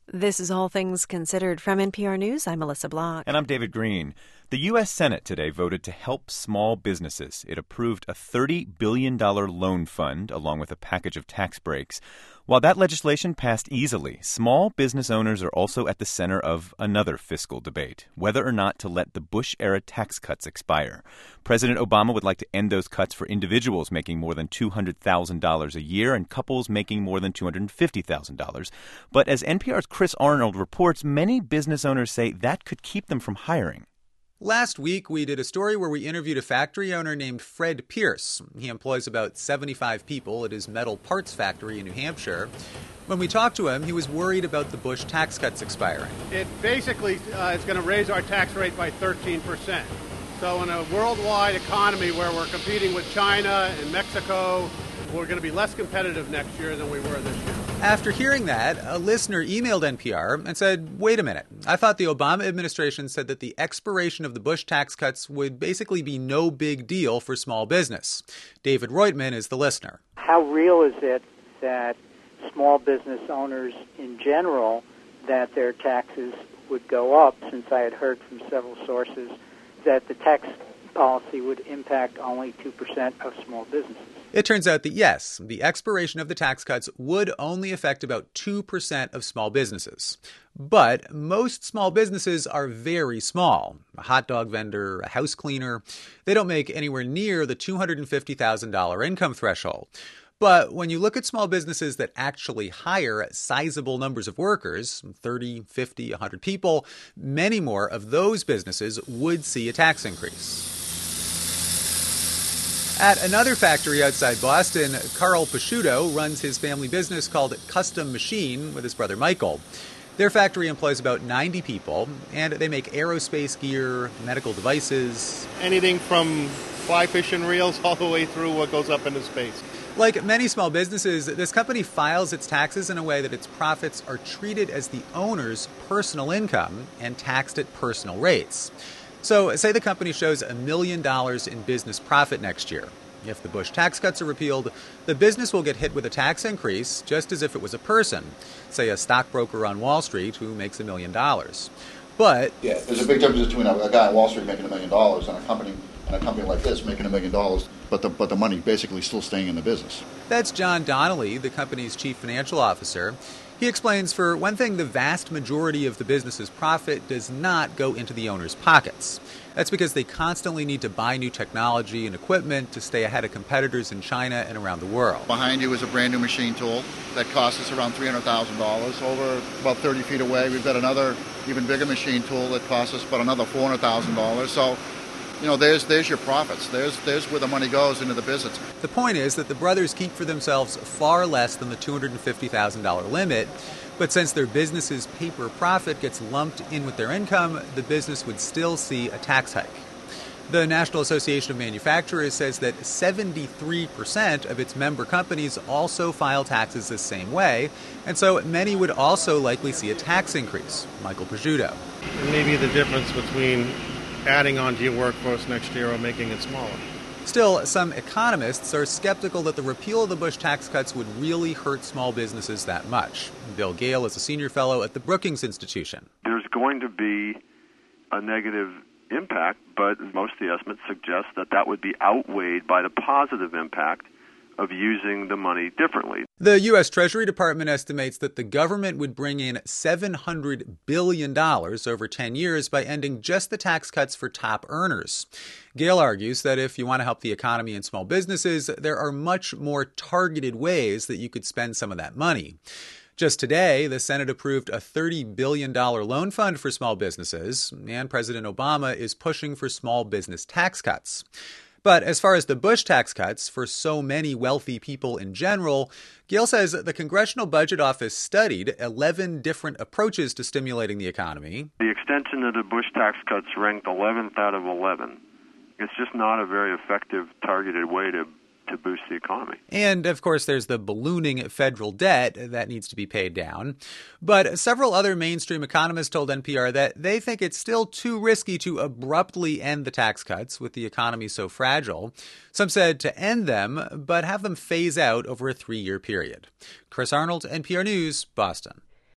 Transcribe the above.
This is All Things Considered from NPR News. I'm Melissa Block. And I'm David Green. The U.S. Senate today voted to help small businesses. It approved a $30 billion loan fund along with a package of tax breaks. While that legislation passed easily, small business owners are also at the center of another fiscal debate, whether or not to let the Bush-era tax cuts expire. President Obama would like to end those cuts for individuals making more than $200,000 a year and couples making more than $250,000. But as NPR's Chris Arnold reports, many business owners say that could keep them from hiring. Last week, we did a story where we interviewed a factory owner named Fred Pierce. He employs about 75 people at his metal parts factory in New Hampshire. When we talked to him, he was worried about the Bush tax cuts expiring. It basically is going to raise our tax rate by 13%. So in a worldwide economy where we're competing with China and Mexico, we're going to be less competitive next year than we were this year. After hearing that, a listener emailed NPR and said, wait a minute, I thought the Obama administration said that the expiration of the Bush tax cuts would basically be no big deal for small business. David Reutman is the listener. How real is it that small business owners in general, that their taxes would go up, since I had heard from several sources that the tax policy would impact only 2% of small businesses? It turns out that, yes, the expiration of the tax cuts would only affect about 2% of small businesses. But most small businesses are very small. A hot dog vendor, a house cleaner, they don't make anywhere near the $250,000 income threshold. But when you look at small businesses that actually hire sizable numbers of workers, 30, 50, 100 people, many more of those businesses would see a tax increase. At another factory outside Boston, Carl Pasciuto runs his family business called Custom Machine with his brother Michael. Their factory employs about 90 people, and they make aerospace gear, medical devices. Anything from fly fishing reels all the way through what goes up into space. Like many small businesses, this company files its taxes in a way that its profits are treated as the owner's personal income and taxed at personal rates. So, say the company shows $1 million in business profit next year. If the Bush tax cuts are repealed, the business will get hit with a tax increase just as if it was a person, say a stockbroker on Wall Street who makes $1 million. But yeah, there's a big difference between a guy on Wall Street making $1 million and a company like this making $1 million, but the money basically still staying in the business. That's John Donnelly, the company's chief financial officer. He explains, for one thing, the vast majority of the business's profit does not go into the owner's pockets. That's because they constantly need to buy new technology and equipment to stay ahead of competitors in China and around the world. Behind you is a brand new machine tool that costs us around $300,000. Over about 30 feet away, we've got another even bigger machine tool that costs us about another $400,000. So, there's your profits. There's where the money goes into the business. The point is that the brothers keep for themselves far less than the $250,000 limit. But since their business's paper profit gets lumped in with their income, the business would still see a tax hike. The National Association of Manufacturers says that 73% of its member companies also file taxes the same way, and so many would also likely see a tax increase. Michael Pasciuto. Maybe the difference between adding on to your workforce next year or making it smaller. Still, some economists are skeptical that the repeal of the Bush tax cuts would really hurt small businesses that much. Bill Gale is a senior fellow at the Brookings Institution. There's going to be a negative impact, but most of the estimates suggest that would be outweighed by the positive impact of using the money differently. The U.S. Treasury Department estimates that the government would bring in $700 billion over 10 years by ending just the tax cuts for top earners. Gale argues that if you want to help the economy and small businesses, there are much more targeted ways that you could spend some of that money. Just today, the Senate approved a $30 billion loan fund for small businesses, and President Obama is pushing for small business tax cuts. But as far as the Bush tax cuts for so many wealthy people in general, Gale says the Congressional Budget Office studied 11 different approaches to stimulating the economy. The extension of the Bush tax cuts ranked 11th out of 11. It's just not a very effective, targeted way to boost the economy. And, of course, there's the ballooning federal debt that needs to be paid down. But several other mainstream economists told NPR that they think it's still too risky to abruptly end the tax cuts with the economy so fragile. Some said to end them, but have them phase out over a 3-year period. Chris Arnold, NPR News, Boston.